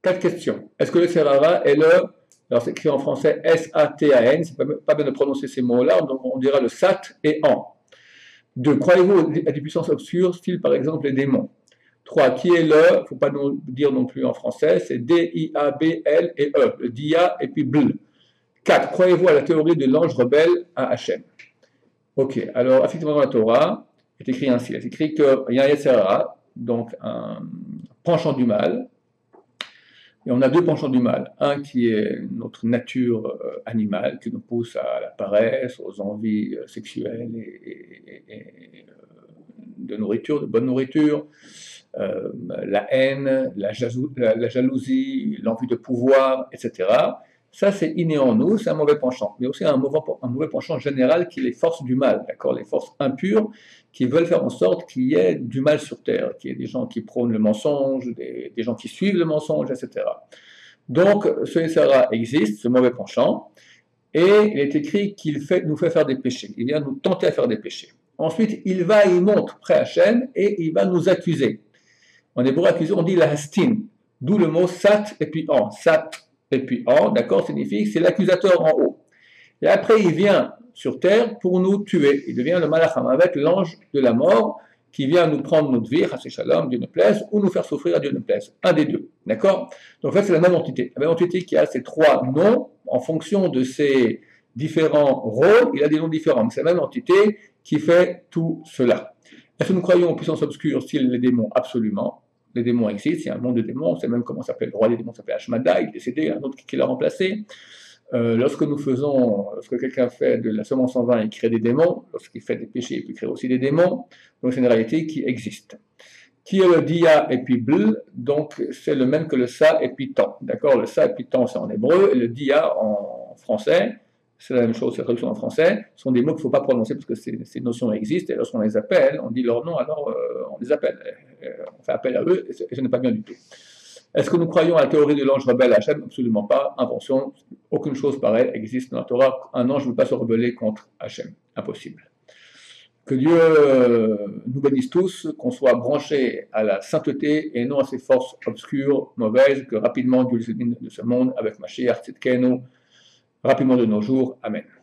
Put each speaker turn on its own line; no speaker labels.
Quatre questions. Est-ce que le Serara est le, alors c'est écrit en français S-A-T-A-N, c'est pas bien de prononcer ces mots-là, donc on dira le Sat et An. 2. Croyez-vous à des puissances obscures, style par exemple les démons? 3. Qui est le, il ne faut pas nous dire non plus en français, c'est D-I-A-B-L et E, le Dia et puis Bl. 4. Croyez-vous à la théorie de l'ange rebelle à Hachem? Ok, alors effectivement dans la Torah, il est écrit ainsi, il est écrit qu'il y a un Yetzirah, donc un penchant du mal, et on a deux penchants du mal. Un qui est notre nature animale, qui nous pousse à la paresse, aux envies sexuelles et de nourriture, de bonne nourriture, la haine, la jalousie, l'envie de pouvoir, etc. Ça, c'est inné en nous, c'est un mauvais penchant. Mais aussi un mauvais penchant général qui est les forces du mal, d'accord, les forces impures qui veulent faire en sorte qu'il y ait du mal sur Terre, qu'il y ait des gens qui prônent le mensonge, des gens qui suivent le mensonge, etc. Donc, ce Yetzirah existe, ce mauvais penchant, et il est écrit qu'il nous fait faire des péchés. Il vient nous tenter à faire des péchés. Ensuite, il monte près Hachem et il va nous accuser. En hébreu, accuser, on dit la hastin, d'où le mot sat et puis an. Sat et puis an, d'accord, signifie c'est l'accusateur en haut. Et après, il vient sur terre pour nous tuer. Il devient le malach avec l'ange de la mort qui vient nous prendre notre vie, chassé shalom, Dieu ne plaise, ou nous faire souffrir à Dieu ne plaise. Un des deux, d'accord? Donc là, c'est la même entité. La même entité qui a ces trois noms, en fonction de ses différents rôles, il a des noms différents. Mais c'est la même entité qui fait tout cela. Est-ce que nous croyons en puissance obscure, style les démons? Absolument. Les démons existent, il y a un monde de démons, c'est même comment s'appelle le roi des démons, s'appelle Ashmada, il est décédé, il y a un autre qui l'a remplacé. Lorsque quelqu'un fait de la semence en vin, il crée des démons. Lorsqu'il fait des péchés, il peut créer aussi des démons. Donc c'est une réalité qui existe. Qui est le dia et puis bl, donc c'est le même que le sa et puis tan. D'accord? Le sa et puis tan, c'est en hébreu, et le dia en français, c'est la même chose, c'est la traduction en français, ce sont des mots qu'il ne faut pas prononcer parce que ces notions existent, et lorsqu'on les appelle, on dit leur nom, alors on les appelle. On fait appel à eux, et ce n'est pas bien du tout. Est-ce que nous croyons à la théorie de l'ange rebelle à Hachem? Absolument pas. Invention. Aucune chose pareille existe dans la Torah. Un ange ne peut pas se rebeller contre Hachem. Impossible. Que Dieu nous bénisse tous, qu'on soit branchés à la sainteté et non à ces forces obscures, mauvaises, que rapidement Dieu les élimine de ce monde avec Mashiach Tzidkenu, rapidement de nos jours. Amen.